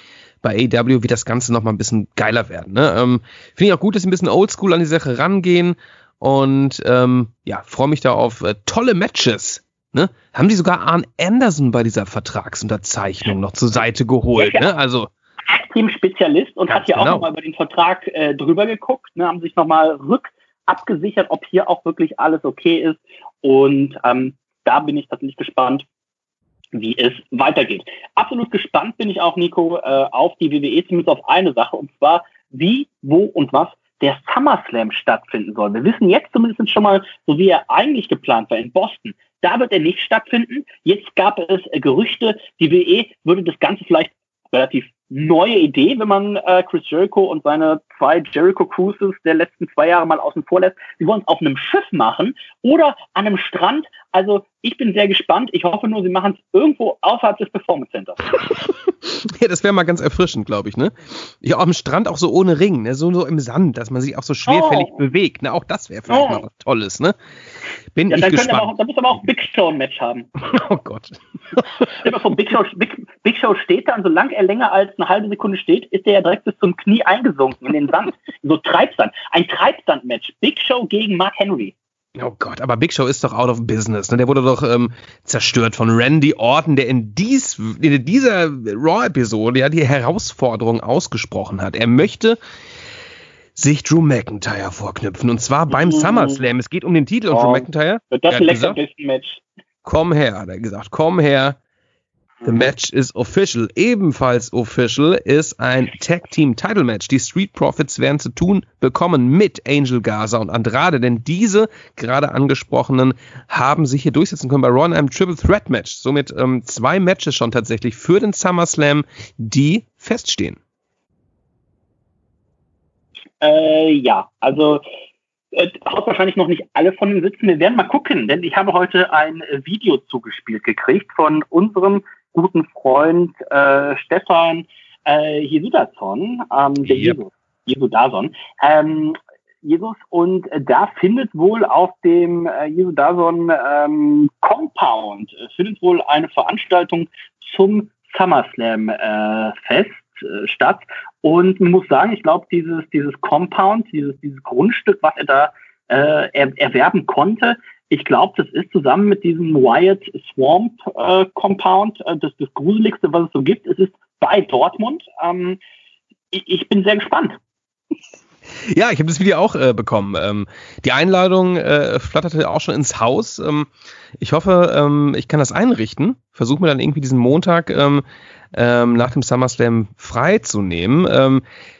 bei AEW wird das Ganze nochmal ein bisschen geiler werden. Ne? Finde ich auch gut, dass sie ein bisschen oldschool an die Sache rangehen und freue mich da auf tolle Matches. Ne? Haben die sogar Arn Anderson bei dieser Vertragsunterzeichnung noch zur Seite geholt. Ja. Ne? Also Team-Spezialist und hat ja auch nochmal über den Vertrag drüber geguckt, ne? Haben sich nochmal abgesichert, ob hier auch wirklich alles okay ist. Und da bin ich tatsächlich gespannt, wie es weitergeht. Absolut gespannt bin ich auch, Nico, auf die WWE, zumindest auf eine Sache, und zwar wie, wo und was der SummerSlam stattfinden soll. Wir wissen jetzt zumindest schon mal, so wie er eigentlich geplant war, in Boston. Da wird er nicht stattfinden. Jetzt gab es Gerüchte, die WWE würde das Ganze vielleicht relativ neue Idee, wenn man Chris Jericho und seine 2 Jericho Cruises der letzten 2 Jahre mal außen vor lässt. Sie wollen es auf einem Schiff machen oder an einem Strand. Also ich bin sehr gespannt. Ich hoffe nur, sie machen es irgendwo außerhalb des Performance Centers. Ja, das wäre mal ganz erfrischend, glaube ich, ne? Ja, am Strand auch so ohne Ring, ne? So im Sand, dass man sich auch so schwerfällig bewegt, ne? Auch das wäre vielleicht mal was Tolles, ne? Bin ich gespannt. Da muss aber auch Big Show ein Match haben. Oh Gott. Big Show steht da und solange er länger als eine halbe Sekunde steht, ist er ja direkt bis zum Knie eingesunken in den Sand. So Treibsand. Ein Treibsand-Match. Big Show gegen Mark Henry. Oh Gott, aber Big Show ist doch out of business. Ne? Der wurde doch zerstört von Randy Orton, der in dieser Raw-Episode ja die Herausforderung ausgesprochen hat. Er möchte sich Drew McIntyre vorknüpfen. Und zwar beim SummerSlam. Es geht um den Titel und Drew McIntyre. Das ist ein leckeres Match. Komm her, hat er gesagt. Komm her. The match is official. Ebenfalls official ist ein Tag-Team-Title-Match. Die Street Profits werden zu tun bekommen mit Angel Garza und Andrade, denn diese gerade angesprochenen haben sich hier durchsetzen können bei Raw in einem Triple-Threat-Match. Somit 2 Matches schon tatsächlich für den SummerSlam, die feststehen. Ja, also haut wahrscheinlich noch nicht alle von den Sitzen. Wir werden mal gucken, denn ich habe heute ein Video zugespielt gekriegt von unserem guten Freund Stefan Jesudason, der Jesudason. Jesus, und da findet wohl auf dem Jesudason Compound findet wohl eine Veranstaltung zum SummerSlam Fest statt. Und man muss sagen, ich glaube, dieses Compound, dieses Grundstück, was er da erwerben konnte, ich glaube, das ist zusammen mit diesem Wyatt Swamp Compound das Gruseligste, was es so gibt. Es ist bei Dortmund. Ich bin sehr gespannt. Ja, ich habe das Video auch bekommen. Die Einladung flatterte auch schon ins Haus. Ich hoffe, ich kann das einrichten. Versuche mir dann irgendwie diesen Montag nach dem SummerSlam freizunehmen.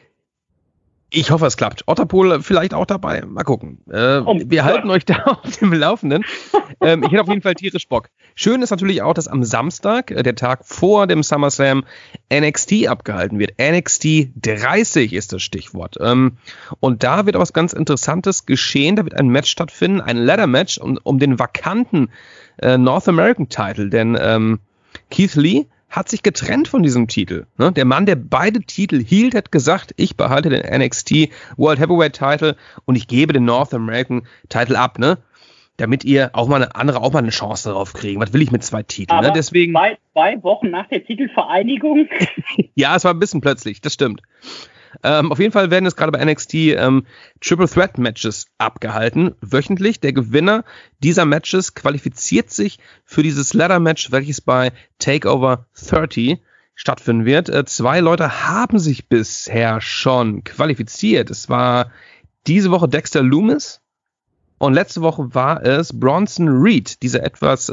Ich hoffe, es klappt. Otterpohl vielleicht auch dabei. Mal gucken. Wir halten euch da auf dem Laufenden. Ich hätte auf jeden Fall tierisch Bock. Schön ist natürlich auch, dass am Samstag, der Tag vor dem SummerSlam, NXT abgehalten wird. NXT 30 ist das Stichwort. Und da wird auch was ganz Interessantes geschehen. Da wird ein Match stattfinden, ein Ladder-Match um den vakanten North American Title. Denn Keith Lee hat sich getrennt von diesem Titel. Ne? Der Mann, der beide Titel hielt, hat gesagt, ich behalte den NXT World Heavyweight Title und ich gebe den North American Title ab, ne? Damit ihr auch mal eine Chance darauf kriegen. Was will ich mit 2 Titeln? Aber ne? Deswegen 2 Wochen nach der Titelvereinigung. Ja, es war ein bisschen plötzlich, das stimmt. Auf jeden Fall werden jetzt gerade bei NXT Triple Threat Matches abgehalten, wöchentlich. Der Gewinner dieser Matches qualifiziert sich für dieses Ladder Match, welches bei Takeover 30 stattfinden wird. 2 Leute haben sich bisher schon qualifiziert. Es war diese Woche Dexter Lumis und letzte Woche war es Bronson Reed, dieser etwas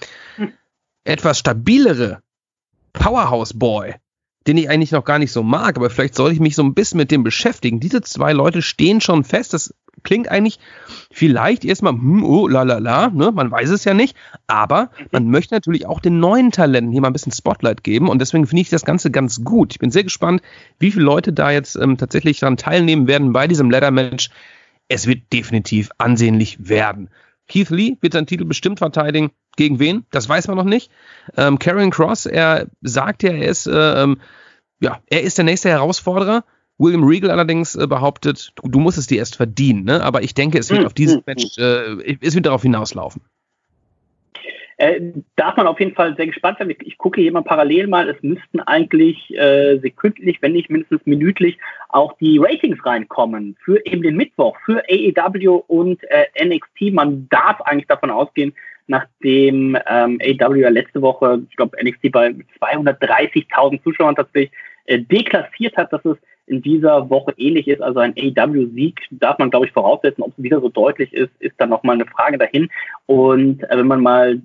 stabilere Powerhouse Boy, den ich eigentlich noch gar nicht so mag, aber vielleicht sollte ich mich so ein bisschen mit dem beschäftigen. Diese 2 Leute stehen schon fest. Das klingt eigentlich vielleicht erstmal, ne? Man weiß es ja nicht, aber man möchte natürlich auch den neuen Talenten hier mal ein bisschen Spotlight geben und deswegen finde ich das Ganze ganz gut. Ich bin sehr gespannt, wie viele Leute da jetzt tatsächlich daran teilnehmen werden bei diesem Ladder-Match. Es wird definitiv ansehnlich werden. Keith Lee wird seinen Titel bestimmt verteidigen. Gegen wen? Das weiß man noch nicht. Karrion Kross, er sagt ja, er ist der nächste Herausforderer. William Regal allerdings behauptet, du musst es dir erst verdienen. Ne? Aber ich denke, es wird auf dieses Match, es wird darauf hinauslaufen. Darf man auf jeden Fall sehr gespannt sein. Ich gucke hier mal parallel mal. Es müssten eigentlich sekündlich, wenn nicht mindestens minütlich, auch die Ratings reinkommen für eben den Mittwoch, für AEW und NXT. Man darf eigentlich davon ausgehen, nachdem AEW ja letzte Woche, ich glaube NXT bei 230.000 Zuschauern tatsächlich deklassiert hat, dass es in dieser Woche ähnlich ist. Also ein AEW-Sieg darf man, glaube ich, voraussetzen. Ob es wieder so deutlich ist dann nochmal eine Frage dahin. Und wenn man mal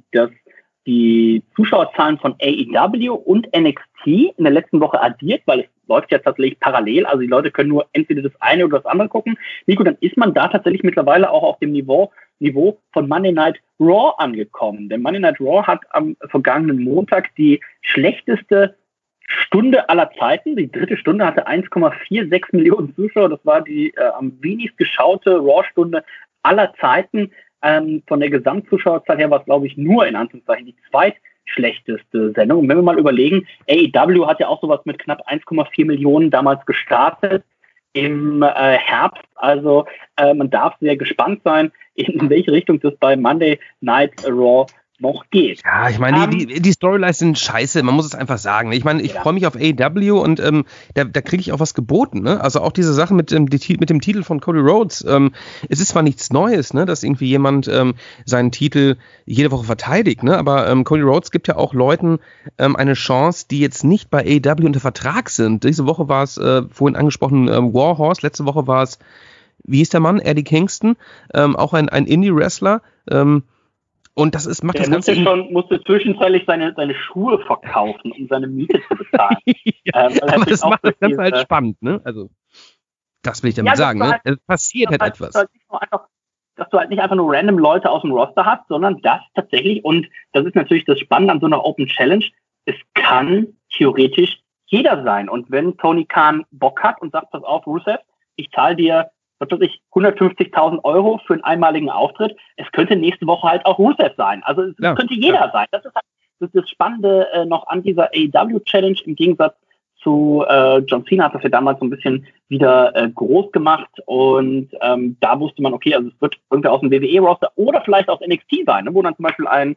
die Zuschauerzahlen von AEW und NXT in der letzten Woche addiert, weil es läuft ja tatsächlich parallel, also die Leute können nur entweder das eine oder das andere gucken, Nico, dann ist man da tatsächlich mittlerweile auch auf dem Niveau von Monday Night Raw angekommen. Denn Monday Night Raw hat am vergangenen Montag die schlechteste Stunde aller Zeiten. Die dritte Stunde hatte 1,46 Millionen Zuschauer. Das war die am wenigst geschaute Raw-Stunde aller Zeiten. Von der Gesamtzuschauerzahl her war es, glaube ich, nur in Anführungszeichen die zweitschlechteste Sendung. Und wenn wir mal überlegen, AEW hat ja auch sowas mit knapp 1,4 Millionen damals gestartet im Herbst. Also man darf sehr gespannt sein, in welche Richtung das bei Monday Night Raw noch geht. Ja, ich meine, die Storylines sind scheiße, man muss es einfach sagen. Ich meine, ich freue mich auf AEW und da kriege ich auch was geboten. Ne? Also auch diese Sache mit dem Titel von Cody Rhodes. Es ist zwar nichts Neues, ne, dass irgendwie jemand seinen Titel jede Woche verteidigt, ne? Aber Cody Rhodes gibt ja auch Leuten eine Chance, die jetzt nicht bei AEW unter Vertrag sind. Diese Woche war es vorhin angesprochen Warhorse, letzte Woche war es, wie hieß der Mann? Eddie Kingston, auch ein Indie-Wrestler, und das ist, macht das Ganze. Musste zwischenzeitlich seine Schuhe verkaufen, um seine Miete zu bezahlen. Aber das macht das Ganze halt spannend, ne? Also, das will ich damit sagen, ne? Es passiert halt etwas. Dass du halt nicht einfach nur random Leute aus dem Roster hast, sondern das tatsächlich, und das ist natürlich das Spannende an so einer Open Challenge, es kann theoretisch jeder sein. Und wenn Tony Khan Bock hat und sagt, pass auf, Rusev, ich zahle dir 150.000 Euro für einen einmaligen Auftritt. Es könnte nächste Woche halt auch Rusev sein. Also es könnte jeder sein. Das ist halt das Spannende noch an dieser AEW-Challenge. Im Gegensatz zu John Cena hat das ja damals so ein bisschen wieder groß gemacht. Und da wusste man, okay, also es wird irgendwer aus dem WWE-Roster oder vielleicht aus NXT sein, ne, wo dann zum Beispiel ein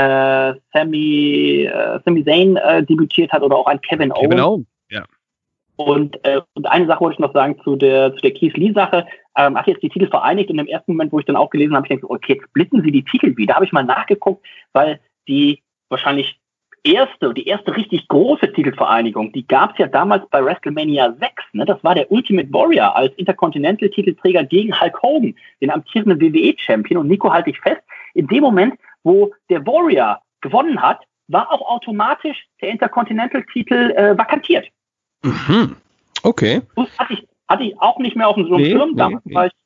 Sami Zayn debütiert hat oder auch ein Kevin Owens. Ja. Und eine Sache wollte ich noch sagen zu der Keith Lee-Sache. Hat jetzt die Titel vereinigt, und im ersten Moment, wo ich dann auch gelesen habe, ich denke, okay, jetzt splitten sie die Titel wieder. Da habe ich mal nachgeguckt, weil die wahrscheinlich die erste richtig große Titelvereinigung, die gab es ja damals bei WrestleMania 6. Ne? Das war der Ultimate Warrior als Intercontinental-Titelträger gegen Hulk Hogan, den amtierenden WWE-Champion. Und Nico, halte ich fest, in dem Moment, wo der Warrior gewonnen hat, war auch automatisch der Intercontinental-Titel vakantiert. Mhm. Okay. Das hatte ich auch nicht mehr auf dem Schirm. Damals war ich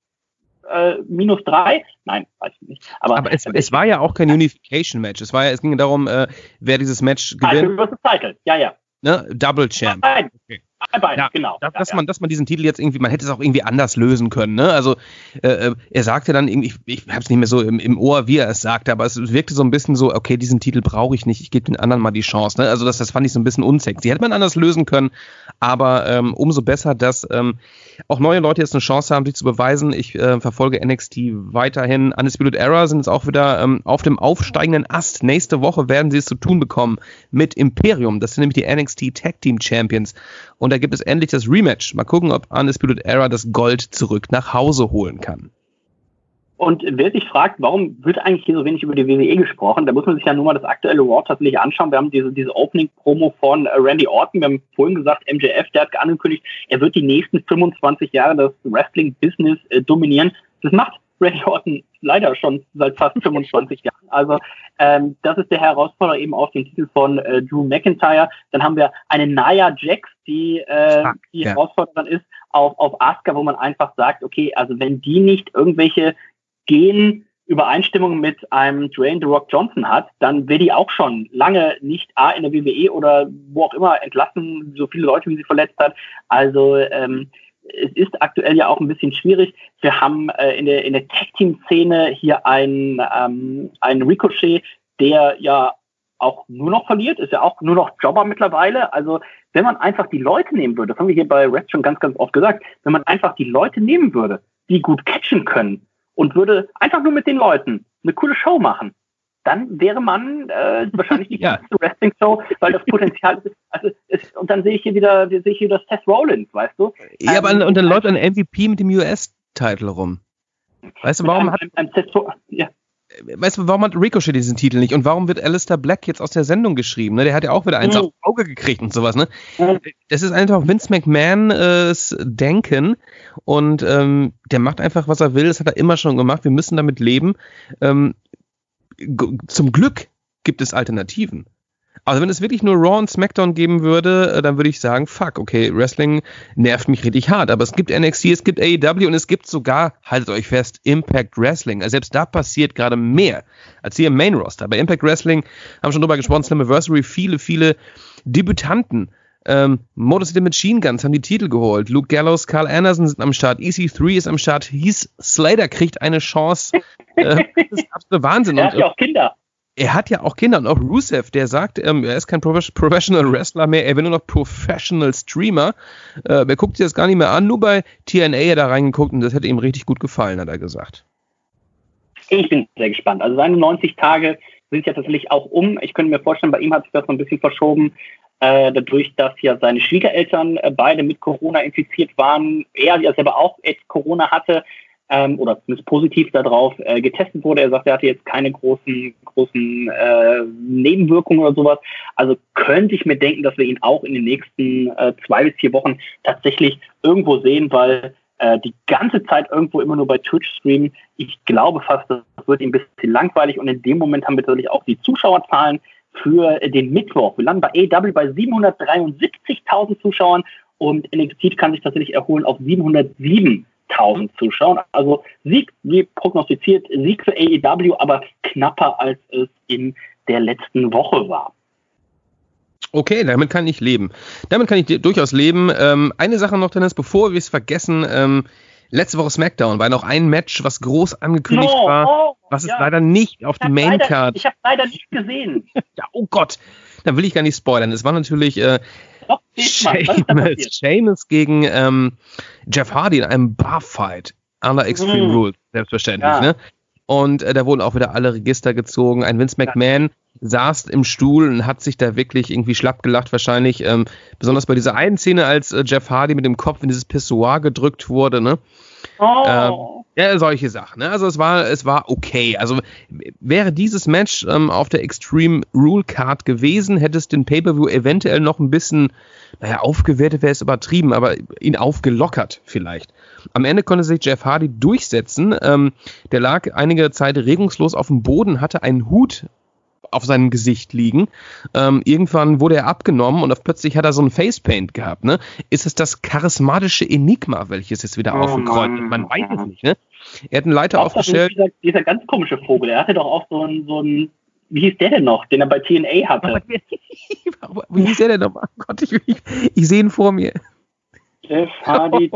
-3. Nein, weiß ich nicht. Aber es war ja auch kein Unification-Match. Es ging darum, wer dieses Match gewinnt. Title. Ja. Ne? Double Champ. Okay. Ja, genau. Dass man diesen Titel jetzt irgendwie, man hätte es auch irgendwie anders lösen können. Ne? Also er sagte dann irgendwie, ich habe es nicht mehr so im Ohr, wie er es sagte, aber es wirkte so ein bisschen so, okay, diesen Titel brauche ich nicht, ich gebe den anderen mal die Chance. Ne? Also das fand ich so ein bisschen unsexy. Hätte man anders lösen können, aber umso besser, dass auch neue Leute jetzt eine Chance haben, sich zu beweisen. Ich verfolge NXT weiterhin. Undisputed Era sind jetzt auch wieder auf dem aufsteigenden Ast. Nächste Woche werden sie es zu tun bekommen mit Imperium. Das sind nämlich die NXT Tag Team Champions. Und da gibt es endlich das Rematch. Mal gucken, ob Undisputed Era das Gold zurück nach Hause holen kann. Und wer sich fragt, warum wird eigentlich hier so wenig über die WWE gesprochen, da muss man sich ja nur mal das aktuelle Raw tatsächlich anschauen. Wir haben diese Opening-Promo von Randy Orton. Wir haben vorhin gesagt, MJF, der hat angekündigt, er wird die nächsten 25 Jahre das Wrestling-Business dominieren. Das macht Randy Orton leider schon seit fast 25 Jahren. Also das ist der Herausforderer eben auf den Titel von Drew McIntyre. Dann haben wir eine Nia Jax, die Herausforderin ist auf Asuka, wo man einfach sagt, okay, also wenn die nicht irgendwelche Übereinstimmungen mit einem Dwayne The Rock Johnson hat, dann wäre die auch schon lange nicht in der WWE oder wo auch immer entlassen, so viele Leute, wie sie verletzt hat. Also es ist aktuell ja auch ein bisschen schwierig. Wir haben in der Tag-Team-Szene hier einen Ricochet, der ja auch nur noch verliert, ist ja auch nur noch Jobber mittlerweile. Also wenn man einfach die Leute nehmen würde, das haben wir hier bei Red schon ganz, ganz oft gesagt, wenn man einfach die Leute nehmen würde, die gut catchen können und würde einfach nur mit den Leuten eine coole Show machen, dann wäre man wahrscheinlich die beste Wrestling-Show, weil das Potenzial ist, und dann sehe ich hier wieder Seth Rollins, weißt du? Ja, aber und dann läuft ein MVP mit dem US-Title rum. Weißt du, warum warum hat Ricochet diesen Titel nicht? Und warum wird Aleister Black jetzt aus der Sendung geschrieben? Ne? Der hat ja auch wieder eins aufs Auge gekriegt und sowas. Ne? Das ist einfach Vince McMahons Denken. Und der macht einfach, was er will. Das hat er immer schon gemacht. Wir müssen damit leben. Zum Glück gibt es Alternativen. Also wenn es wirklich nur Raw und SmackDown geben würde, dann würde ich sagen, fuck, okay, Wrestling nervt mich richtig hart. Aber es gibt NXT, es gibt AEW und es gibt sogar, haltet euch fest, Impact Wrestling. Also selbst da passiert gerade mehr als hier im Main Roster. Bei Impact Wrestling haben wir schon drüber gesprochen, Slammiversary, viele Debütanten. Motor City Machine Guns haben die Titel geholt. Luke Gallows, Carl Anderson sind am Start. EC3 ist am Start. Heath Slater kriegt eine Chance. Das ist absolut Wahnsinn. Er hat ja auch Kinder. Er hat ja auch Kinder und auch Rusev, der sagt, er ist kein Professional Wrestler mehr, er will nur noch Professional Streamer. Er guckt sich das gar nicht mehr an, nur bei TNA hat er reingeguckt und das hätte ihm richtig gut gefallen, hat er gesagt. Ich bin sehr gespannt. Also seine 90 Tage sind ja tatsächlich auch um. Ich könnte mir vorstellen, bei ihm hat sich das so ein bisschen verschoben, dadurch, dass ja seine Schwiegereltern beide mit Corona infiziert waren. Er ja selber auch Corona hatte. Oder zumindest positiv darauf getestet wurde. Er sagt, er hatte jetzt keine großen Nebenwirkungen oder sowas. Also könnte ich mir denken, dass wir ihn auch in den nächsten 2 bis 4 Wochen tatsächlich irgendwo sehen, weil die ganze Zeit irgendwo immer nur bei Twitch streamen. Ich glaube fast, das wird ihm ein bisschen langweilig und in dem Moment haben wir natürlich auch die Zuschauerzahlen für den Mittwoch. Wir landen bei AEW bei 773.000 Zuschauern und NXT kann sich tatsächlich erholen auf 707.000 Zuschauern. Also Sieg, wie prognostiziert, Sieg für AEW, aber knapper als es in der letzten Woche war. Okay, damit kann ich leben. Damit kann ich durchaus leben. Eine Sache noch, Dennis, bevor wir es vergessen, letzte Woche SmackDown war noch ein Match, was groß angekündigt war, was es leider nicht auf die Maincard. Ich habe leider nicht gesehen. Ja, oh Gott, dann will ich gar nicht spoilern. Es war natürlich Sheamus gegen Jeff Hardy in einem Barfight under Extreme Rules, selbstverständlich. Ja. Ne? Und da wurden auch wieder alle Register gezogen. Ein Vince McMahon saß im Stuhl und hat sich da wirklich irgendwie schlapp gelacht, wahrscheinlich. Besonders bei dieser einen Szene, als Jeff Hardy mit dem Kopf in dieses Pissoir gedrückt wurde. Ne? Ja, solche Sachen. Ne? Also es war okay. Also wäre dieses Match auf der Extreme Rule Card gewesen, hätte es den Pay-Per-View eventuell noch ein bisschen, aufgewertet wäre es übertrieben, aber ihn aufgelockert vielleicht. Am Ende konnte sich Jeff Hardy durchsetzen. Der lag einige Zeit regungslos auf dem Boden, hatte einen Hut auf seinem Gesicht liegen. Irgendwann wurde er abgenommen und plötzlich hat er so ein Facepaint gehabt. Ne? Ist es das charismatische Enigma, welches jetzt wieder aufgekreuzt wird? Man weiß es nicht. Ne? Er hat einen Leiter aufgestellt. Dieser ganz komische Vogel, der hatte doch auch so ein wie hieß der denn noch, den er bei TNA hatte? Wie hieß der denn noch? Oh Gott, ich sehe ihn vor mir. Jeff Hardy,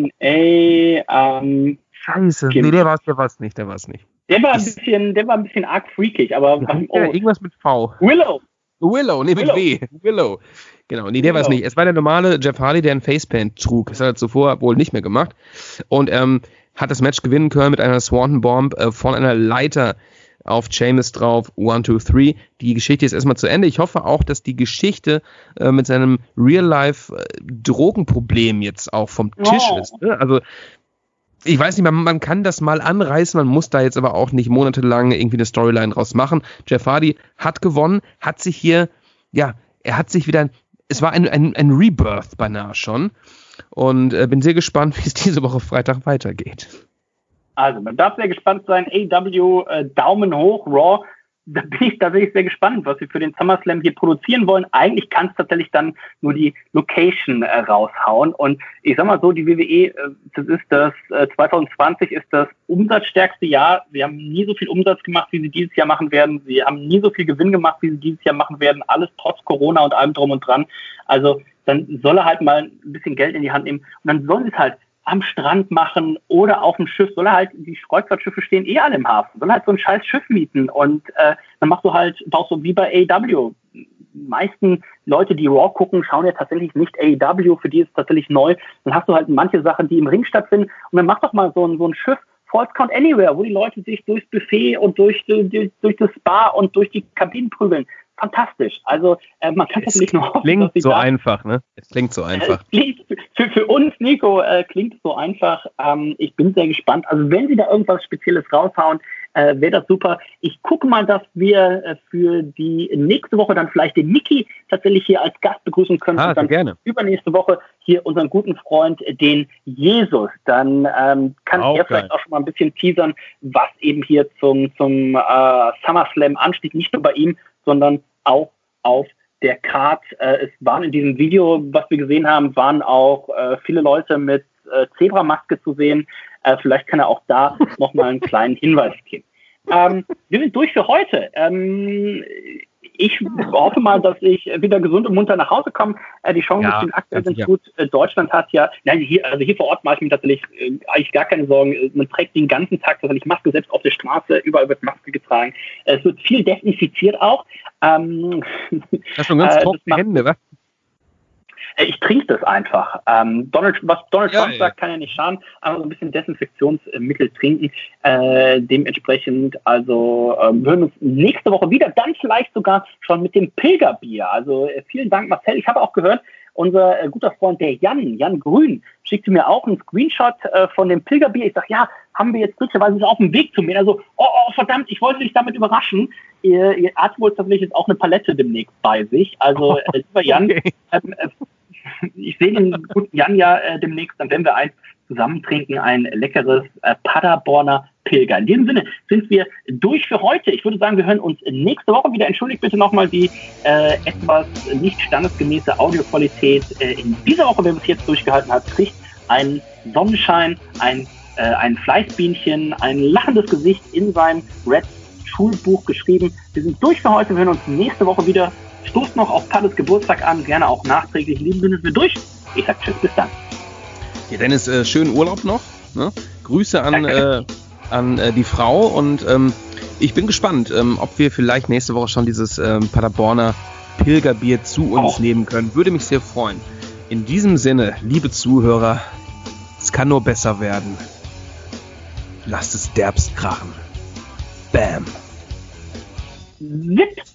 TNA, Scheiße, nee, der war es nicht. Der war ein bisschen arg freakig, aber irgendwas mit V. Willow, mit W. Willow. Genau, nee, der war es nicht. Es war der normale Jeff Hardy, der ein Facepaint trug. Das hat er zuvor wohl nicht mehr gemacht. Und hat das Match gewinnen können mit einer Swanton Bomb von einer Leiter auf Sheamus drauf, 1, 2, 3. Die Geschichte ist erstmal zu Ende. Ich hoffe auch, dass die Geschichte mit seinem Real-Life-Drogenproblem jetzt auch vom Tisch ist. Ne? Also, ich weiß nicht, man kann das mal anreißen, man muss da jetzt aber auch nicht monatelang irgendwie eine Storyline draus machen. Jeff Hardy hat gewonnen, hat sich hier, er hat sich wieder, es war ein Rebirth beinahe schon und bin sehr gespannt, wie es diese Woche Freitag weitergeht. Also, man darf sehr gespannt sein. AEW, Daumen hoch, Raw. Da bin ich tatsächlich sehr gespannt, was wir für den SummerSlam hier produzieren wollen. Eigentlich kann es tatsächlich dann nur die Location raushauen. Und ich sag mal so, die WWE, 2020 ist das umsatzstärkste Jahr. Sie haben nie so viel Umsatz gemacht, wie sie dieses Jahr machen werden. Sie haben nie so viel Gewinn gemacht, wie sie dieses Jahr machen werden. Alles trotz Corona und allem drum und dran. Also, dann soll er halt mal ein bisschen Geld in die Hand nehmen. Und dann sollen sie es halt am Strand machen oder auf dem Schiff, die Kreuzfahrtschiffe stehen alle im Hafen, soll halt so ein scheiß Schiff mieten und dann baust du wie bei AEW. Die meisten Leute, die Raw gucken, schauen ja tatsächlich nicht AEW, für die ist es tatsächlich neu. Dann hast du halt manche Sachen, die im Ring stattfinden und dann mach doch mal so ein Schiff Falls Count Anywhere, wo die Leute sich durchs Buffet und durch das Spa und durch die Kabinen prügeln. Fantastisch. Also man kann das nicht nur hoffen, klingt so einfach, ne? Es klingt so einfach. Für uns, Nico, klingt es so einfach. Ich bin sehr gespannt. Also wenn Sie da irgendwas Spezielles raushauen, wäre das super. Ich gucke mal, dass wir für die nächste Woche dann vielleicht den Niki tatsächlich hier als Gast begrüßen können. Und dann gerne. Übernächste Woche hier unseren guten Freund, den Jesus. Dann kann er vielleicht auch schon mal ein bisschen teasern, was eben hier zum SummerSlam ansteht. Nicht nur bei ihm, sondern auch auf der Card. Es waren in diesem Video, was wir gesehen haben, waren auch viele Leute mit Zebramaske zu sehen. Vielleicht kann er auch da nochmal einen kleinen Hinweis geben. Wir sind durch für heute. Ich hoffe mal, dass ich wieder gesund und munter nach Hause komme. Die Chancen sind aktuell ganz gut. Deutschland hat hier vor Ort mache ich mir tatsächlich eigentlich gar keine Sorgen. Man trägt den ganzen Tag tatsächlich Maske, selbst auf der Straße, überall wird Maske getragen. Es wird viel desinfiziert auch. Das ist schon ganz trockene Hände, was? Ich trinke das einfach. Was Donald Trump sagt, kann ja nicht schaden, aber so ein bisschen Desinfektionsmittel trinken. Dementsprechend, also wir hören uns nächste Woche wieder, dann vielleicht sogar schon mit dem Pilgerbier. Also vielen Dank, Marcel. Ich habe auch gehört, unser guter Freund, der Jan Grün, schickte mir auch einen Screenshot von dem Pilgerbier. Ich sage, ja, haben wir jetzt glücklicherweise auf dem Weg zu mir. Also, oh, verdammt, ich wollte dich damit überraschen. Ihr hat wohl tatsächlich jetzt auch eine Palette demnächst bei sich. Also, lieber Jan, ich sehe den guten Jan ja demnächst, dann werden wir eins zusammen trinken, ein leckeres Paderborner Pilger. In diesem Sinne sind wir durch für heute. Ich würde sagen, wir hören uns nächste Woche wieder. Entschuldigt bitte nochmal die etwas nicht standesgemäße Audioqualität. In dieser Woche, wer bis jetzt durchgehalten hat, kriegt einen Sonnenschein, ein Fleißbienchen, ein lachendes Gesicht in seinem Red-Schulbuch geschrieben. Wir sind durch für heute. Wir hören uns nächste Woche wieder. Stoßt noch auf Paddes Geburtstag an, gerne auch nachträglich. In diesem Sinne sind wir durch. Ich sag tschüss, bis dann. Ja, Dennis, schönen Urlaub noch. Ne? Grüße an die Frau und ich bin gespannt, ob wir vielleicht nächste Woche schon dieses Paderborner Pilgerbier zu uns nehmen können. Würde mich sehr freuen. In diesem Sinne, liebe Zuhörer, es kann nur besser werden. Lasst es derbst krachen. Bam. Zip.